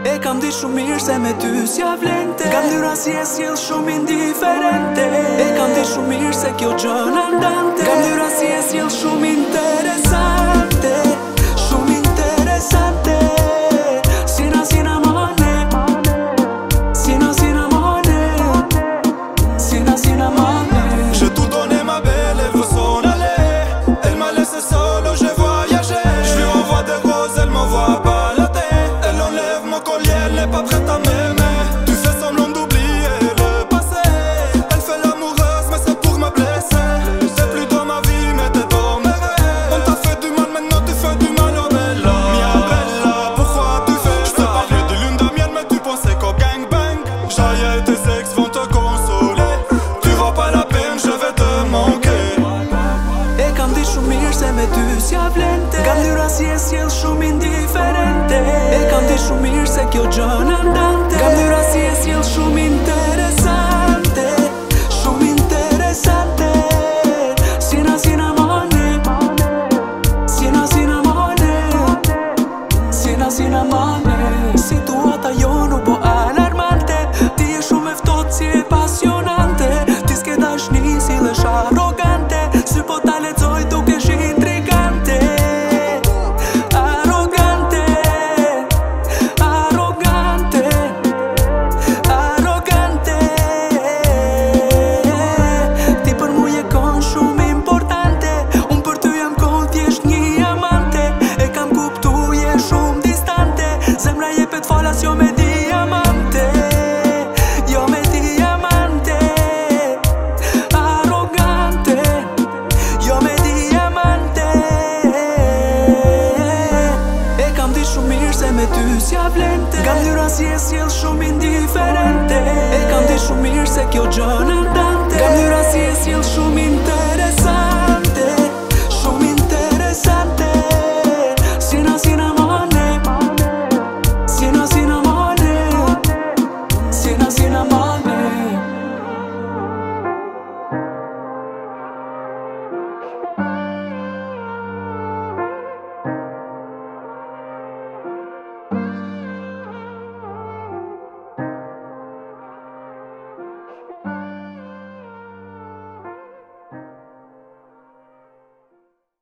E kam di shumë mirë se me ty s'ja vlente. Kam dyra si e sjell shumë indiferente. E kam di shumë mirë se kjo gjëna ndante. Kam dyra si e sjell shumë interesante. Shumë interesante. Sina sina mane. Sina sina mane. Sina sina mane. J'ai tout donné ma belle, elle veut s'en aller. Elle m'a laissé solo, j'ai voyagé. Je lui envoie des roses, elle m'envoie balader. Elle enlève mon collier, elle n'est pas prête à m'aimer. Tu fais semblant d'oublier le passé. Elle fait l'amoureuse, mais c'est pour me blesser. T'es plus dans ma vie, mais t'es dans mes rêves. On t'a fait du mal, maintenant tu fais du mal, oh bella. Mia bella, pourquoi tu fais ça? Je te parlais de lune de miel, mais tu pensais qu'au gangbang. Jaya et tes ex vont te consoler. Tu vaux pas la peine, je vais te manquer. E kam di shumë mirë se me ty s'ja vlente. Kam dyra si e sjell shumë indiferente. E kam di shumë mirë se kjo gjëna ndante. Kam dyra si e sjell shumë interesante. Shumë interesante. Sina sina mane. Sina sina mane. Sina sina mane. Situata jo nuk po alarmante. Ti je shumë e ftohtë si e pasionante. Ti s'ke dashni si lesh arrogante. Se po ta lexoj dukesh intrigante. Arrogante. Arrogante. Arrogante. Ti për mu je kon shumë importante. Unë për ty jam kon thjesht një amante. E kam kuptu je shumë distante. Zemra jepet falas jo me diamante. Jo me diamante. Arrogante. Jo me diamante. E kam di shumë mirë se me ty s'ja vlente. Kam dyra si e sjell shumë indiferente. E kam di shumë mirë se kjo gjëna ndante. Kam dyra si e sjell shumë interesante.